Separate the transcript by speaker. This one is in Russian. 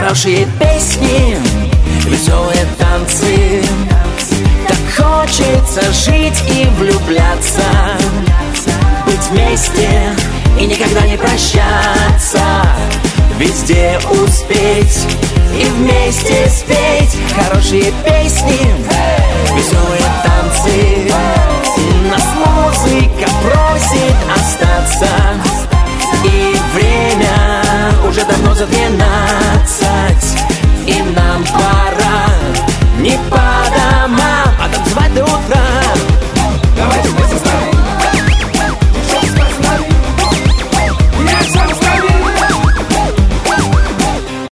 Speaker 1: Хорошие песни, веселые танцы. Так хочется жить и влюбляться, быть вместе и никогда не прощаться. Везде успеть и вместе спеть хорошие песни, веселые танцы. На